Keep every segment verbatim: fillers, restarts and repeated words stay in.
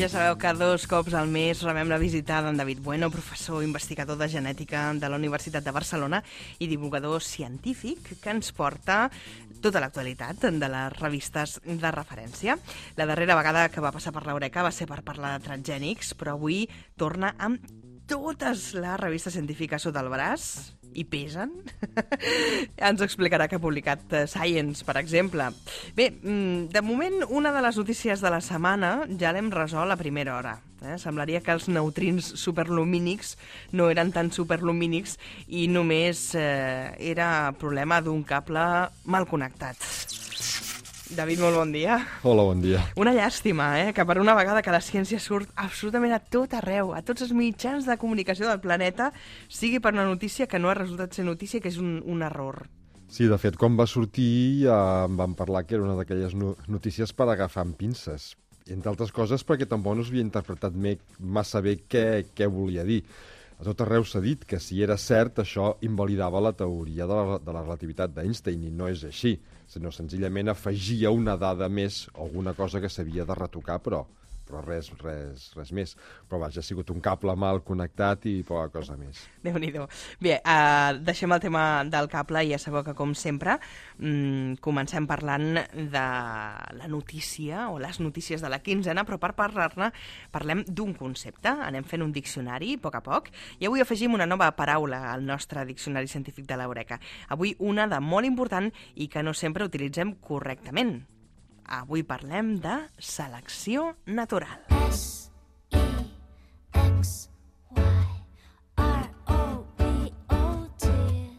Ja sabeu que dos cops al mes rebem la visita d'en David Bueno, professor investigador de genètica de la Universitat de Barcelona i divulgador científic que ens porta tota l'actualitat de les revistes de referència. La darrera vegada que va passar per l'Eureka va ser per parlar de transgènics, però avui torna amb totes les revistes científiques sota el braç i pesen. Ens explicarà que ha publicat Science, per exemple. Bé, de moment, una de les notícies de la setmana ja l'hem resolt a primera hora. Eh? Semblaria que els neutrins superlumínics no eren tan superlumínics i només eh, era problema d'un cable mal connectat. David, molt bon dia. Hola, bon dia. Una llàstima, eh? Que per una vegada que la ciència surt absolutament a tot arreu, a tots els mitjans de comunicació del planeta, sigui per una notícia que no ha resultat ser notícia, que és un, un error. Sí, de fet, quan va sortir ja em van parlar que era una d'aquelles no notícies per agafar amb pinces. I, entre altres coses, perquè tampoc no s'havia interpretat massa bé què, què volia dir. A tot arreu s'ha dit que si era cert això invalidava la teoria de la, de la relativitat d'Einstein i no és així, sinó senzillament afegia una dada més, alguna cosa que s'havia de retocar, però, però res, res, res més. Però vaja, ha sigut un cable mal connectat i poca cosa més. Déu-n'hi-do. Bé, uh, deixem el tema del cable i ja sabeu que, com sempre, um, comencem parlant de la notícia o les notícies de la quinzena, però per parlar-ne parlem d'un concepte. Anem fent un diccionari, a poc a poc, i avui afegim una nova paraula al nostre diccionari científic de l'Eureka. Avui una de molt important i que no sempre utilitzem correctament. Avui parlem de selecció natural. S E X Y R O B O T.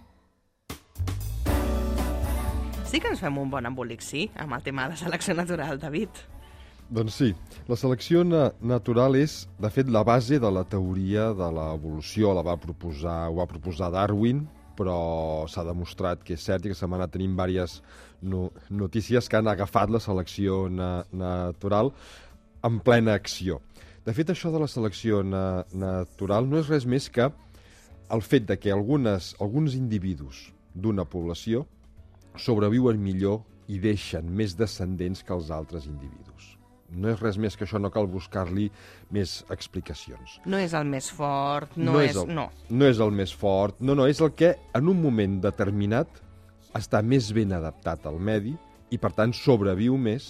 Sí que ens fem un bon embolic, sí, amb el tema de selecció natural, David. Doncs sí, la selecció na natural és, de fet, la base de la teoria de l'evolució. La va proposar, ho va proposar Darwin, però s'ha demostrat que és cert i que se m'han anat tenint diverses no notícies que han agafat la selecció na natural en plena acció. De fet, això de la selecció na natural no és res més que el fet de que algunes, alguns individus d'una població sobreviuen millor i deixen més descendents que els altres individus. No és res més que això, no cal buscar-li més explicacions. No és el més fort, no, no és... és el, no. no és el més fort, no, no, és el que en un moment determinat està més ben adaptat al medi i, per tant, sobreviu més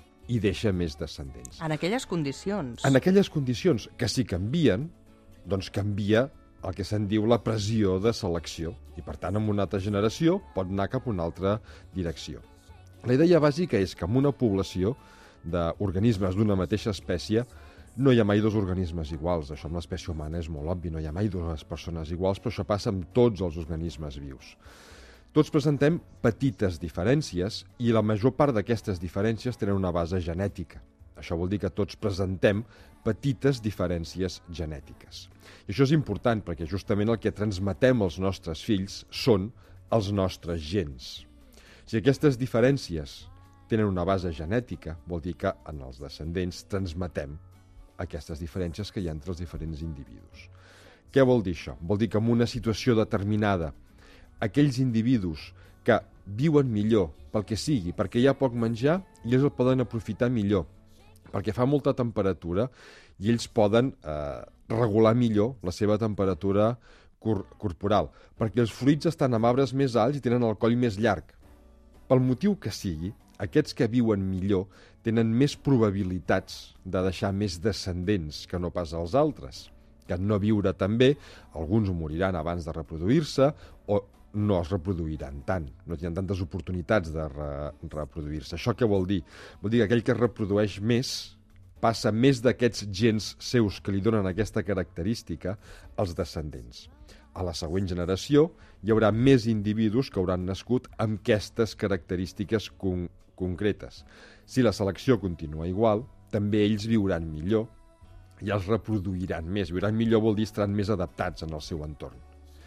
i deixa més descendents. En aquelles condicions. En aquelles condicions que si canvien, doncs canvia el que se'n diu la pressió de selecció i, per tant, en una altra generació pot anar cap a una altra direcció. La idea bàsica és que en una població d'organismes d'una mateixa espècie no hi ha mai dos organismes iguals. Això amb l'espècie humana és molt obvi, no hi ha mai dues persones iguals, però això passa amb tots els organismes vius. Tots presentem petites diferències i la major part d'aquestes diferències tenen una base genètica. Això vol dir que tots presentem petites diferències genètiques. I això és important perquè justament el que transmetem als nostres fills són els nostres gens. Si aquestes diferències tenen una base genètica, vol dir que en els descendents transmetem aquestes diferències que hi ha entre els diferents individus. Què vol dir això? Vol dir que en una situació determinada aquells individus que viuen millor pel que sigui, perquè hi ha poc menjar, i ells el poden aprofitar millor, perquè fa molta temperatura i ells poden eh, regular millor la seva temperatura cor corporal, perquè els fruits estan en arbres més alts i tenen el coll més llarg. Pel motiu que sigui, aquests que viuen millor tenen més probabilitats de deixar més descendents que no pas els altres, que en no viure tan bé, alguns moriran abans de reproduir-se o no es reproduiran tant, no tenen tantes oportunitats de re reproduir-se. Això què vol dir? Vol dir que aquell que es reprodueix més passa més d'aquests gens seus que li donen aquesta característica als descendents. A la següent generació hi haurà més individus que hauran nascut amb aquestes característiques con concretes. Si la selecció continua igual, també ells viuran millor i els reproduiran més. Viuran millor vol dir estaran més adaptats en el seu entorn.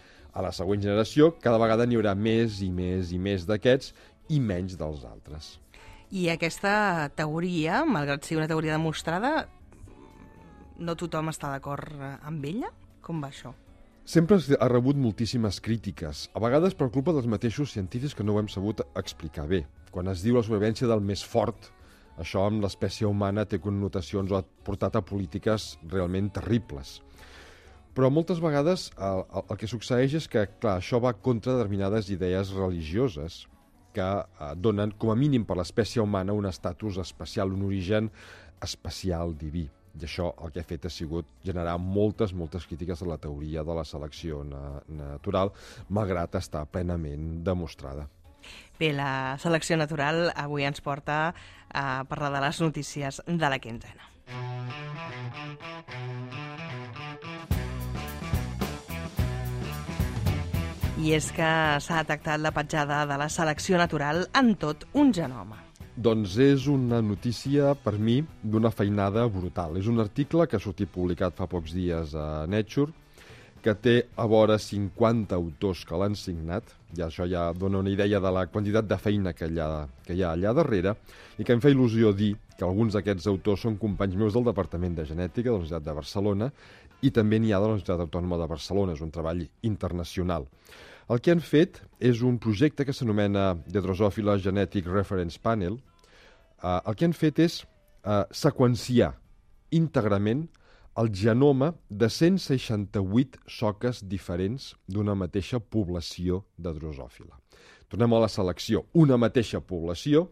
A la següent generació cada vegada n'hi haurà més i més i més d'aquests i menys dels altres. I aquesta teoria, malgrat sigui una teoria demostrada, no tothom està d'acord amb ella? Com va això? Sempre ha rebut moltíssimes crítiques, a vegades per culpa dels mateixos científics que no ho hem sabut explicar bé. Quan es diu la supervivència del més fort, Això amb l'espècie humana té connotacions o ha portat a polítiques realment terribles. Però moltes vegades el, el, el que succeeix és que, clar, això va contra determinades idees religioses que eh, donen, com a mínim per l'espècie humana, un estatus especial, un origen especial diví. I això el que ha fet ha sigut generar moltes, moltes crítiques a la teoria de la selecció na natural, malgrat estar plenament demostrada. Bé, la selecció natural avui ens porta a parlar de les notícies de la quinzena. I és que s'ha detectat la petjada de la selecció natural en tot un genoma. Doncs és una notícia, per mi, d'una feinada brutal. És un article que ha sortit publicat fa pocs dies a Nature, que té a vora cinquanta autors que l'han signat, i això ja dona una idea de la quantitat de feina que hi ha, que hi ha allà darrere, i que em fa il·lusió dir que alguns d'aquests autors són companys meus del Departament de Genètica de la Universitat de Barcelona, i també n'hi ha de la Universitat Autònoma de Barcelona, és un treball internacional. El que han fet és un projecte que s'anomena The Drosophila Genetic Reference Panel. Uh, el que han fet és uh, seqüenciar íntegrament el genoma de cent seixanta-vuit soques diferents d'una mateixa població de drosòfila. Tornem a la selecció, una mateixa població,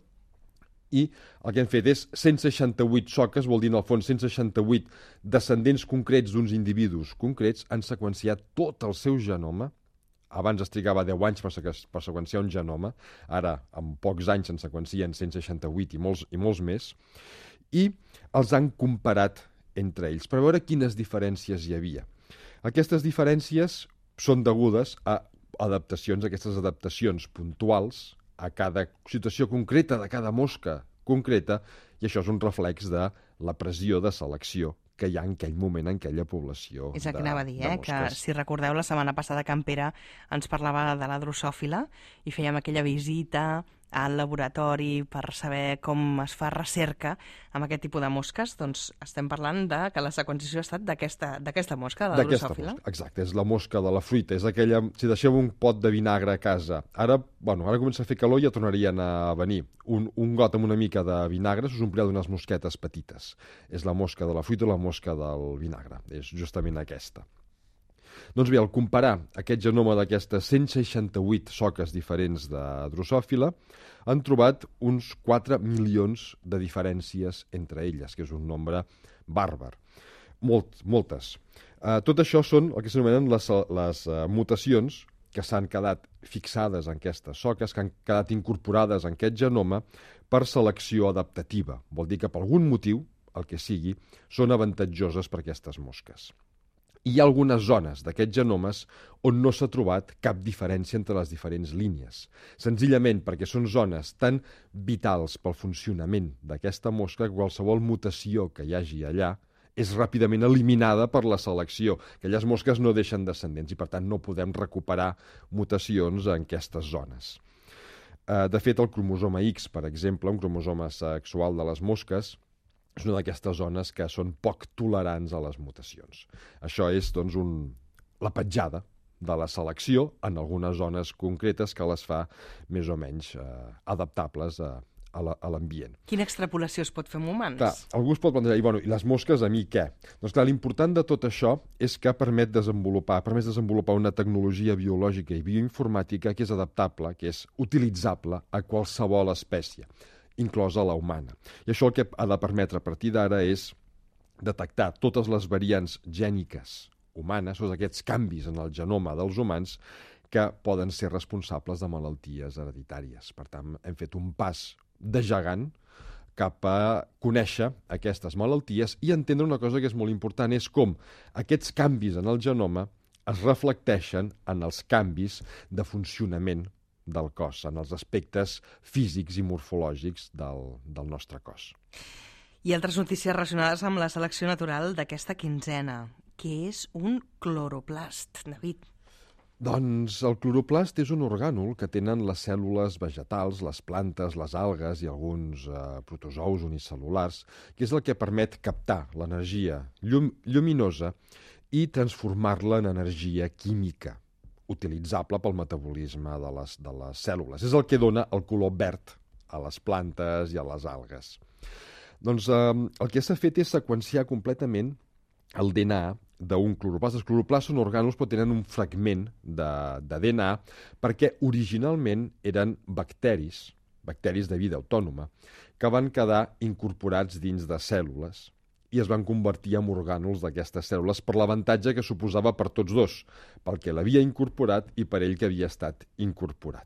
i el que han fet és cent seixanta-vuit soques, vol dir en el fons cent seixanta-vuit descendents concrets d'uns individus concrets, han seqüenciat tot el seu genoma. Abans es trigava deu anys per, per seqüenciar un genoma, ara en pocs anys se'n seqüencien cent seixanta-vuit i molts, i molts més, i els han comparat entre ells per veure quines diferències hi havia. Aquestes diferències són degudes a adaptacions, aquestes adaptacions puntuals a cada situació concreta de cada mosca concreta, i això és un reflex de la pressió de selecció que hi ha en aquell moment en aquella població de, És el que anava a dir, eh? de Que mosques. si recordeu, la setmana passada Can Pere ens parlava de la drosòfila i fèiem aquella visita al laboratori per saber com es fa recerca amb aquest tipus de mosques. Doncs estem parlant de que la seqüenciació ha estat d'aquesta mosca, de la drosòfila. Mosca, exacte, és la mosca de la fruita, és aquella, si deixeu un pot de vinagre a casa, ara, bueno, ara comença a fer calor i ja tornarien a venir. Un, un got amb una mica de vinagre s'us ompliria d'unes mosquetes petites. És la mosca de la fruita i la mosca del vinagre, és justament aquesta. Doncs bé, al comparar aquest genoma d'aquestes cent seixanta-vuit soques diferents de drosòfila, han trobat uns quatre milions de diferències entre elles, que és un nombre bàrbar. Molt, moltes. Uh, tot això són el que s'anomenen les, les uh, mutacions que s'han quedat fixades en aquestes soques, que han quedat incorporades en aquest genoma per selecció adaptativa. Vol dir que per algun motiu, el que sigui, són avantatjoses per aquestes mosques. Hi ha algunes zones d'aquests genomes on no s'ha trobat cap diferència entre les diferents línies, senzillament perquè són zones tan vitals pel funcionament d'aquesta mosca que qualsevol mutació que hi hagi allà és ràpidament eliminada per la selecció. Aquelles mosques no deixen descendents i, per tant, no podem recuperar mutacions en aquestes zones. De fet, el cromosoma X, per exemple, un cromosoma sexual de les mosques, és una d'aquestes zones que són poc tolerants a les mutacions. Això és, doncs, un... la petjada de la selecció en algunes zones concretes que les fa més o menys eh, adaptables a, a l'ambient. Quina extrapolació es pot fer amb humans? Clar, algú es pot plantejar, i, bueno, i les mosques a mi què? Doncs clar, l'important de tot això és que permet desenvolupar, permet desenvolupar una tecnologia biològica i bioinformàtica que és adaptable, que és utilitzable a qualsevol espècie, inclosa la humana. I això el que ha de permetre a partir d'ara és detectar totes les variants gèniques humanes, tots aquests canvis en el genoma dels humans que poden ser responsables de malalties hereditàries. Per tant, hem fet un pas de gegant cap a conèixer aquestes malalties i entendre una cosa que és molt important, és com aquests canvis en el genoma es reflecteixen en els canvis de funcionament del cos, en els aspectes físics i morfològics del, del nostre cos. I altres notícies relacionades amb la selecció natural d'aquesta quinzena. Què és un cloroplast, David? Doncs el cloroplast és un orgànul que tenen les cèl·lules vegetals, les plantes, les algues i alguns eh, protozous unicel·lulars, que és el que permet captar l'energia llum lluminosa i transformar-la en energia química, utilitzable pel metabolisme de les, de les cèl·lules. És el que dona el color verd a les plantes i a les algues. Doncs eh, el que s'ha fet és seqüenciar completament el D N A d'un cloroplast. Els cloroplasts són orgànuls però tenen un fragment de, de D N A perquè originalment eren bacteris, bacteris de vida autònoma, que van quedar incorporats dins de cèl·lules i es van convertir en orgànuls d'aquestes cèl·lules per l'avantatge que suposava per tots dos, pel que l'havia incorporat i per ell que havia estat incorporat.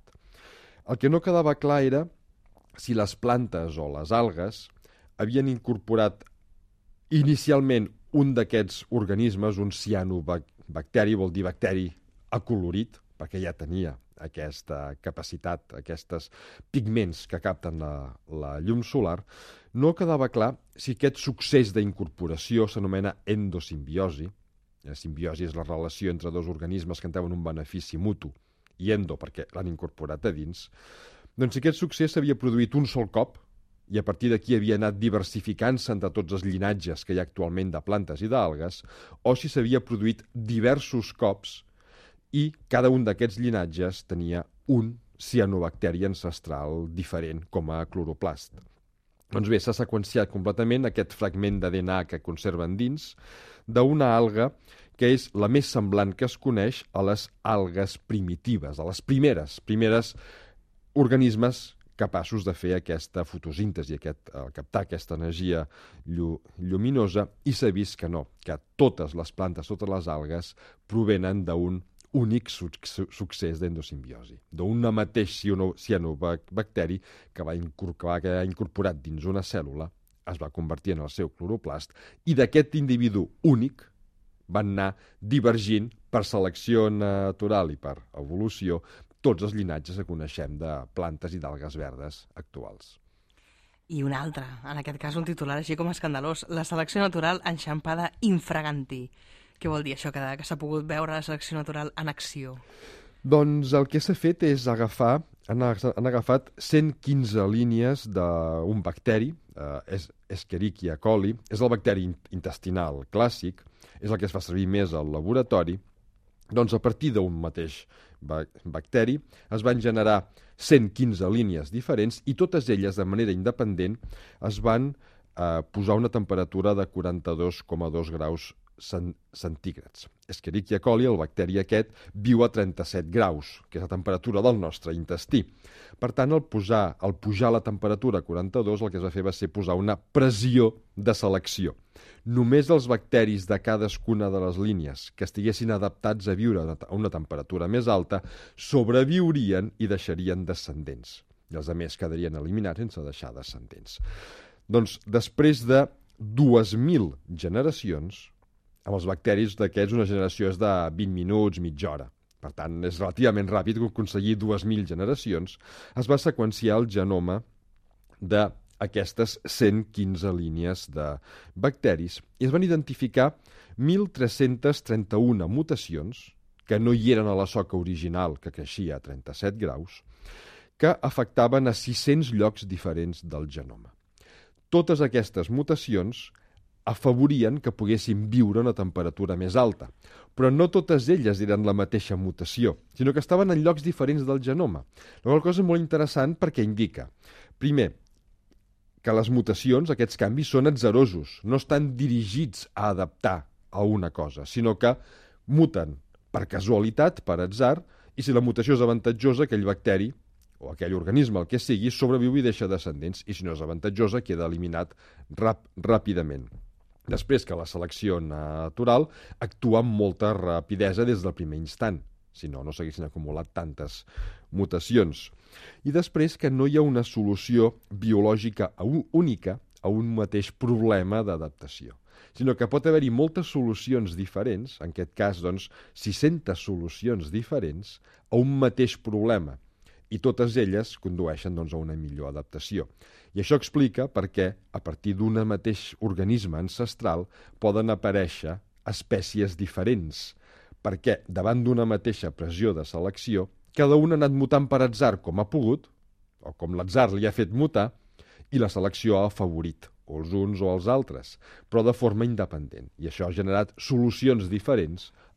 El que no quedava clar era si les plantes o les algues havien incorporat inicialment un d'aquests organismes, un cianobacteri, vol dir bacteri acolorit, perquè ja tenia aquesta capacitat, aquests pigments que capten la, la llum solar, no quedava clar si aquest succés d'incorporació s'anomena endosimbiosi. La simbiosi és la relació entre dos organismes que en treuen un benefici mutu, i endo, perquè l'han incorporat a dins. Doncs si aquest succés s'havia produït un sol cop, i a partir d'aquí havia anat diversificant-se entre tots els llinatges que hi ha actualment de plantes i d'algues, o si s'havia produït diversos cops i cada un d'aquests llinatges tenia un cianobacteri ancestral diferent com a cloroplast. Doncs bé, s'ha seqüenciat completament aquest fragment de D N A que conserven dins d'una alga que és la més semblant que es coneix a les algues primitives, a les primeres, primeres organismes capaços de fer aquesta fotosíntesi, aquest, eh, captar aquesta energia lluminosa, i s'ha vist que no, que totes les plantes, totes les algues, provenen d'un únic succés d'endosimbiosi, d'un mateix cianobacteri que va quedar incorporat dins una cèl·lula, es va convertir en el seu cloroplast, i d'aquest individu únic van anar divergint per selecció natural i per evolució tots els llinatges que coneixem de plantes i d'algues verdes actuals. I un altre, en aquest cas un titular així com escandalós, la selecció natural enxampada infraganti. Què vol dir això, que, que s'ha pogut veure la selecció natural en acció? Doncs el que s'ha fet és agafar, han, han agafat cent quinze línies d'un bacteri, eh, Escherichia coli, és el bacteri intestinal clàssic, és el que es fa servir més al laboratori. Doncs a partir d'un mateix bacteri es van generar cent quinze línies diferents i totes elles, de manera independent, es van eh, posar una temperatura de quaranta-dos coma dos graus centígrads. Escherichia coli, el bacteri aquest, viu a trenta-set graus, que és la temperatura del nostre intestí. Per tant, al, posar, al pujar la temperatura a quaranta-dos, el que es va fer va ser posar una pressió de selecció. Només els bacteris de cadascuna de les línies que estiguessin adaptats a viure a una temperatura més alta sobreviurien i deixarien descendents. I els altres quedarien eliminats sense deixar descendents. Doncs, després de dues mil generacions, amb els bacteris d'aquests una generació és de vint minuts, mitja hora. Per tant, és relativament ràpid aconseguir dues mil generacions. Es va seqüenciar el genoma d'aquestes cent quinze línies de bacteris i es van identificar mil tres-centes trenta-una mutacions que no hi eren a la soca original, que creixia a trenta-set graus, que afectaven a sis-cents llocs diferents del genoma. Totes aquestes mutacions afavorien que poguessin viure a una temperatura més alta. Però no totes elles eren la mateixa mutació, sinó que estaven en llocs diferents del genoma. La qual cosa és molt interessant perquè indica, primer, que les mutacions, aquests canvis, són atzarosos, no estan dirigits a adaptar a una cosa, sinó que muten per casualitat, per atzar, i si la mutació és avantatjosa, aquell bacteri o aquell organisme, el que sigui, sobreviu i deixa descendents, i si no és avantatjosa, queda eliminat rap ràpidament. Després que la selecció natural actua amb molta rapidesa des del primer instant, si no, no s'haguessin acumulat tantes mutacions. I després que no hi ha una solució biològica única a un mateix problema d'adaptació, sinó que pot haver-hi moltes solucions diferents, en aquest cas, doncs, sis-centes solucions diferents a un mateix problema, i totes elles condueixen doncs, a una millor adaptació. I això explica per què, a partir d'un mateix organisme ancestral, poden aparèixer espècies diferents, perquè davant d'una mateixa pressió de selecció, cada un ha anat mutant per atzar com ha pogut, o com l'atzar li ha fet mutar, i la selecció ha afavorit o els uns o els altres, però de forma independent. I això ha generat solucions diferents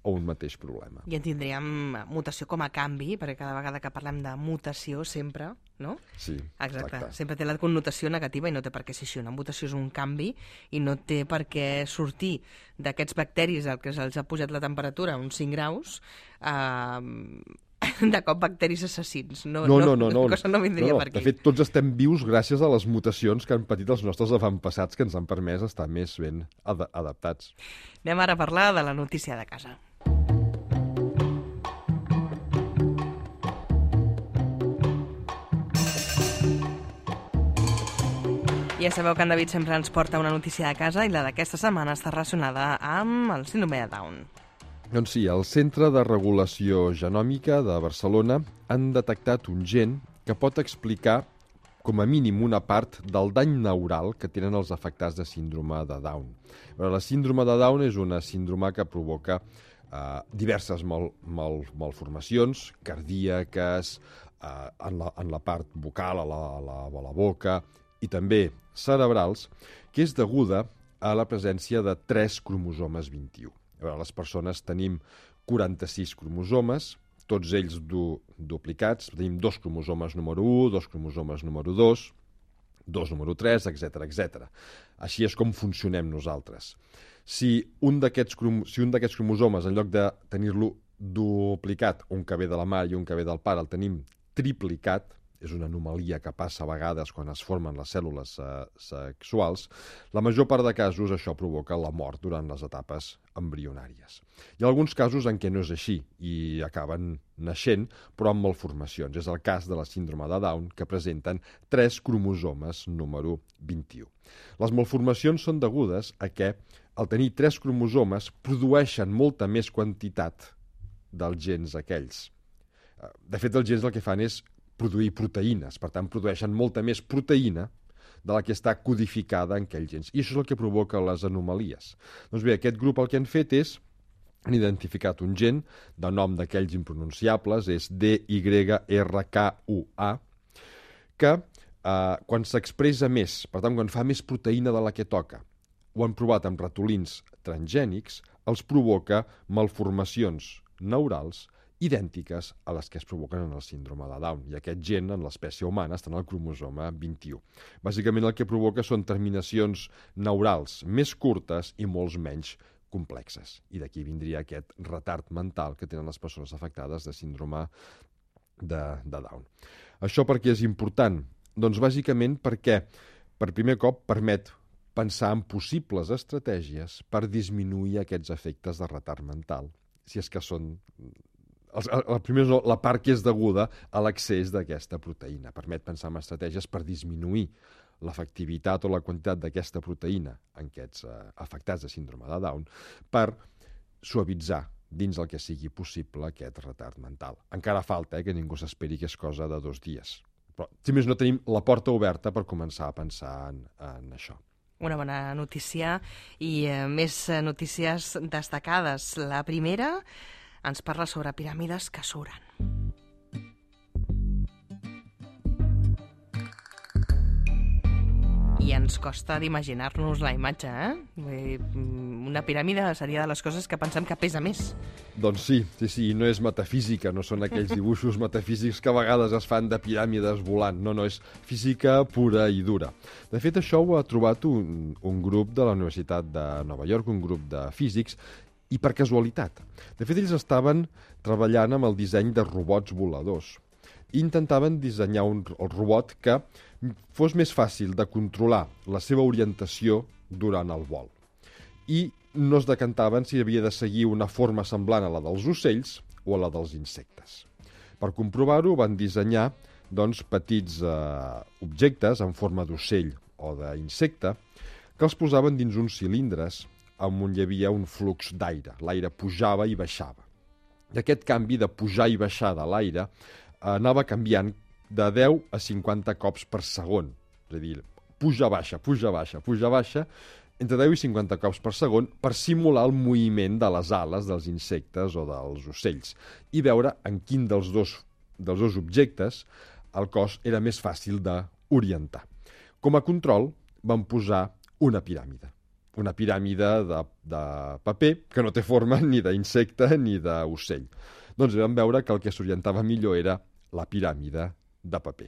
o un mateix problema. I en tindríem mutació com a canvi, perquè cada vegada que parlem de mutació sempre, no? Sí, Exacte. exacte. Sempre té la connotació negativa i no té per què ser així. Una mutació és un canvi i no té per què sortir d'aquests bacteris al que se'ls ha pujat la temperatura uns cinc graus, eh, de cop bacteris assassins. No, No, no, no. no, la cosa no vindria no, no. per aquí. De fet, tots estem vius gràcies a les mutacions que han patit els nostres avantpassats que ens han permès estar més ben ad adaptats. Anem ara a parlar de la notícia de casa. Ja sabeu que en David sempre ens porta una notícia de casa i la d'aquesta setmana està relacionada amb el síndrome de Down. Doncs sí, el Centre de Regulació Genòmica de Barcelona han detectat un gen que pot explicar com a mínim una part del dany neural que tenen els afectats de síndrome de Down. Però la síndrome de Down és una síndrome que provoca eh, diverses mal, mal, malformacions cardíaques, eh, en, la, en la part vocal, a la, a la, a la boca, i també cerebrals, que és deguda a la presència de tres cromosomes vint-i-u. A veure, les persones tenim quaranta-sis cromosomes, tots ells du duplicats. Tenim dos cromosomes número u, dos cromosomes número dos, dos número tres, etcètera, etcètera. Així és com funcionem nosaltres. Si un d'aquests crom si un d'aquests cromosomes, en lloc de tenir-lo duplicat, un que ve de la mare i un que ve del pare, el tenim triplicat, és una anomalia que passa a vegades quan es formen les cèl·lules eh, sexuals, la major part de casos això provoca la mort durant les etapes embrionàries. Hi ha alguns casos en què no és així i acaben naixent, però amb malformacions. És el cas de la síndrome de Down, que presenten tres cromosomes número vint-i-u. Les malformacions són degudes a que, al tenir tres cromosomes, produeixen molta més quantitat dels gens aquells. De fet, els gens el que fan és produir proteïnes, per tant, produeixen molta més proteïna de la que està codificada en aquells gens. I això és el que provoca les anomalies. Doncs bé, aquest grup el que han fet és, han identificat un gen de nom d'aquells impronunciables, és D Y R K U A, que eh, quan s'expressa més, per tant, quan fa més proteïna de la que toca, ho han provat amb ratolins transgènics, els provoca malformacions neurals idèntiques a les que es provoquen en el síndrome de Down. I aquest gen en l'espècie humana està en el cromosoma vint-i-u. Bàsicament el que provoca són terminacions neurals més curtes i molts menys complexes. I d'aquí vindria aquest retard mental que tenen les persones afectades de síndrome de, de Down. Això per què és important? Doncs bàsicament perquè per primer cop permet pensar en possibles estratègies per disminuir aquests efectes de retard mental, si és que són... La, primer, la part que és deguda a l'excés d'aquesta proteïna. Permet pensar en estratègies per disminuir l'efectivitat o la quantitat d'aquesta proteïna en aquests eh, afectats de síndrome de Down per suavitzar dins el que sigui possible aquest retard mental. Encara falta eh, que ningú s'esperi que és cosa de dos dies. Però, si més no, tenim la porta oberta per començar a pensar en, en això. Una bona notícia i eh, més notícies destacades. La primera ens parla sobre piràmides que suren. I ens costa d'imaginar-nos la imatge, eh? Una piràmide seria de les coses que pensem que pesa més. Doncs sí, sí, sí, no és metafísica, no són aquells dibuixos metafísics que a vegades es fan de piràmides volant, no, no, és física pura i dura. De fet, això ho ha trobat un, un grup de la Universitat de Nova York, un grup de físics, i per casualitat. De fet, ells estaven treballant amb el disseny de robots voladors i intentaven dissenyar un el robot que fos més fàcil de controlar la seva orientació durant el vol. I no es decantaven si havia de seguir una forma semblant a la dels ocells o a la dels insectes. Per comprovar-ho, van dissenyar doncs, petits eh, objectes en forma d'ocell o d'insecte que els posaven dins uns cilindres on hi havia un flux d'aire. L'aire pujava i baixava. I aquest canvi de pujar i baixar de l'aire anava canviant de deu a cinquanta cops per segon. És a dir, puja-baixa, puja-baixa, puja-baixa, entre deu i cinquanta cops per segon per simular el moviment de les ales dels insectes o dels ocells i veure en quin dels dos, dels dos objectes el cos era més fàcil d'orientar. Com a control van posar una piràmide. una piràmide de, de paper que no té forma ni d'insecte ni d'ocell. Doncs vam veure que el que s'orientava millor era la piràmide de paper.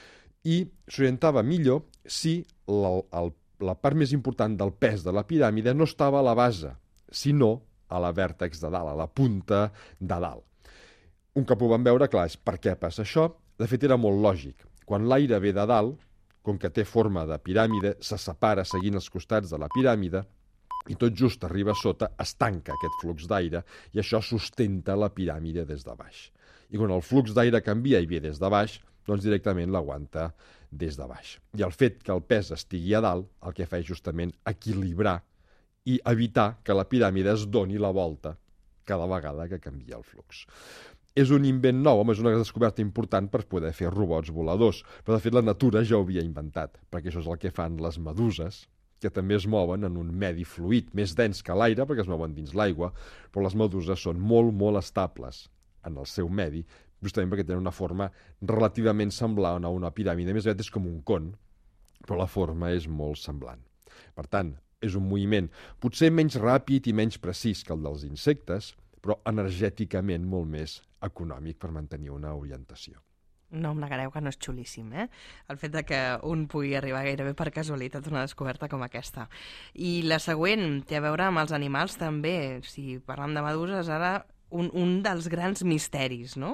I s'orientava millor si la, el, la part més important del pes de la piràmide no estava a la base, sinó a la vèrtex de dalt, a la punta de dalt. Un cop ho vam veure, clar, és per què passa això? De fet, era molt lògic. Quan l'aire ve de dalt, com que té forma de piràmide, se separa seguint els costats de la piràmide i tot just arriba a sota, es tanca aquest flux d'aire i això sustenta la piràmide des de baix. I quan el flux d'aire canvia i ve des de baix, doncs directament l'aguanta des de baix. I el fet que el pes estigui a dalt, el que fa és justament equilibrar i evitar que la piràmide es doni la volta cada vegada que canvia el flux. És un invent nou, home, és una descoberta important per poder fer robots voladors, però de fet la natura ja ho havia inventat, perquè això és el que fan les meduses, que també es mouen en un medi fluid, més dens que l'aire, perquè es mouen dins l'aigua, però les meduses són molt, molt estables en el seu medi, justament perquè tenen una forma relativament semblant a una piràmide, més aviat és com un con, però la forma és molt semblant. Per tant, és un moviment potser menys ràpid i menys precís que el dels insectes, però energèticament molt més econòmic per mantenir una orientació. No em negareu que no és xulíssim, eh? El fet de que un pugui arribar gairebé per casualitat a una descoberta com aquesta. I la següent té a veure amb els animals també. Si parlem de meduses, ara un, un dels grans misteris, no?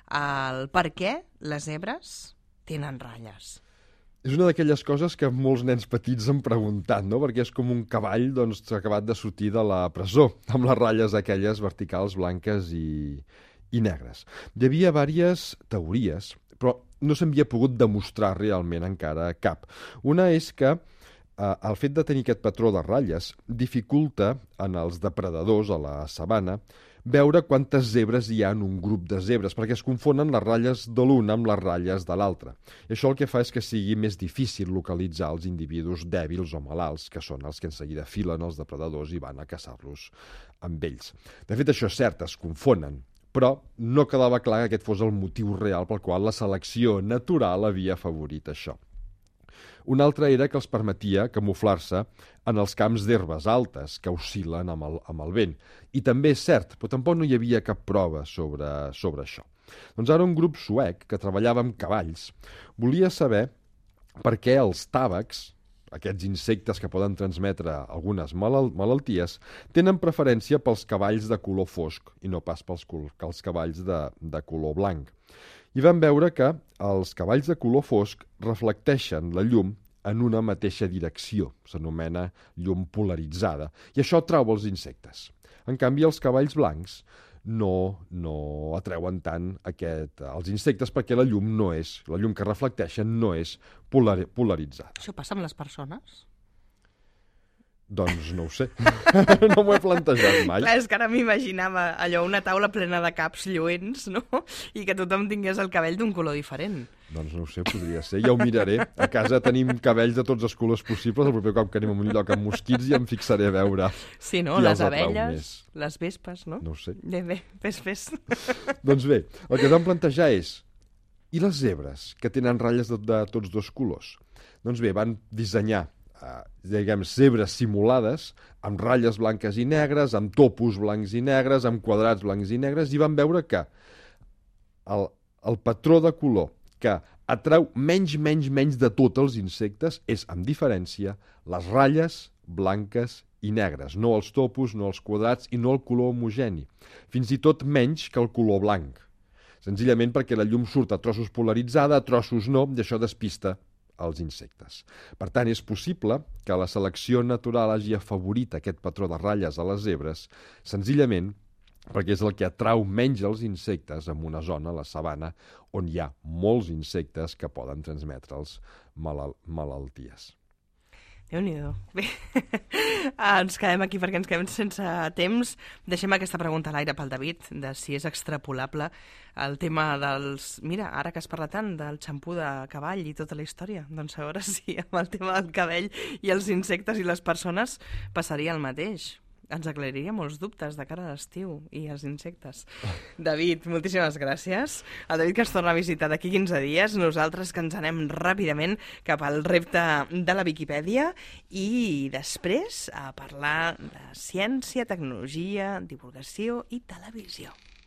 El per què les zebres tenen ratlles. És una d'aquelles coses que molts nens petits han preguntat, no? Perquè és com un cavall doncs, acabat de sortir de la presó, amb les ratlles aquelles verticals blanques i, i negres. Hi havia diverses teories, però no s'havia pogut demostrar realment encara cap. Una és que eh, el fet de tenir aquest patró de ratlles dificulta en els depredadors a la sabana veure quantes zebres hi ha en un grup de zebres, perquè es confonen les ratlles de l'una amb les ratlles de l'altra. I això el que fa és que sigui més difícil localitzar els individus dèbils o malalts, que són els que en seguida filen els depredadors i van a caçar-los amb ells. De fet, això és cert, es confonen, però no quedava clar que aquest fos el motiu real pel qual la selecció natural havia afavorit això. Un altre era que els permetia camuflar-se en els camps d'herbes altes que oscil·len amb el, amb el vent. I també és cert, però tampoc no hi havia cap prova sobre, sobre això. Doncs ara un grup suec que treballava amb cavalls volia saber per què els tàvecs, aquests insectes que poden transmetre algunes malal malalties, tenen preferència pels cavalls de color fosc i no pas pels, pels cavalls de, de color blanc. I vam veure que els cavalls de color fosc reflecteixen la llum en una mateixa direcció, s'anomena llum polaritzada, i això atrau els insectes. En canvi, els cavalls blancs no, no atreuen tant aquest, els insectes perquè la llum no és, la llum que reflecteixen no és polar, polaritzada. Això passa amb les persones? Doncs no ho sé. No m'ho he plantejat mai. Clar, és que ara m'imaginava allò, una taula plena de caps lluents, no? I que tothom tingués el cabell d'un color diferent. Doncs no ho sé, podria ser. Ja ho miraré. A casa tenim cabells de tots els colors possibles. El proper cop que anem a un lloc amb mosquits ja em fixaré a veure sí, no? qui Les els atrau abelles, més. les vespes, no? No ho sé. Bé, bé, fes, fes. Doncs bé, el que vam plantejar és i les zebres, que tenen ratlles de, de tots dos colors? Doncs bé, van dissenyar eh, diguem, zebres simulades amb ratlles blanques i negres, amb topos blancs i negres, amb quadrats blancs i negres, i van veure que el, el patró de color que atreu menys, menys, menys de tots els insectes és, amb diferència, les ratlles blanques i negres, no els topos, no els quadrats i no el color homogeni, fins i tot menys que el color blanc. Senzillament perquè la llum surt a trossos polaritzada, a trossos no, i això despista els insectes. Per tant, és possible que la selecció natural hagi afavorit aquest patró de ratlles a les zebres, senzillament perquè és el que atrau menys els insectes en una zona, la sabana, on hi ha molts insectes que poden transmetre'ls malal malalties. Déu-n'hi-do. Bé, ens quedem aquí perquè ens quedem sense temps. Deixem aquesta pregunta a l'aire pel David, de si és extrapolable el tema dels... Mira, ara que has parlat tant del xampú de cavall i tota la història, doncs a veure si amb el tema del cabell i els insectes i les persones passaria el mateix. ens aclariria molts dubtes de cara a l'estiu i als insectes. David, moltíssimes gràcies. El David que ens torna a visitar d'aquí quinze dies, nosaltres que ens anem ràpidament cap al repte de la Viquipèdia i després a parlar de ciència, tecnologia, divulgació i televisió.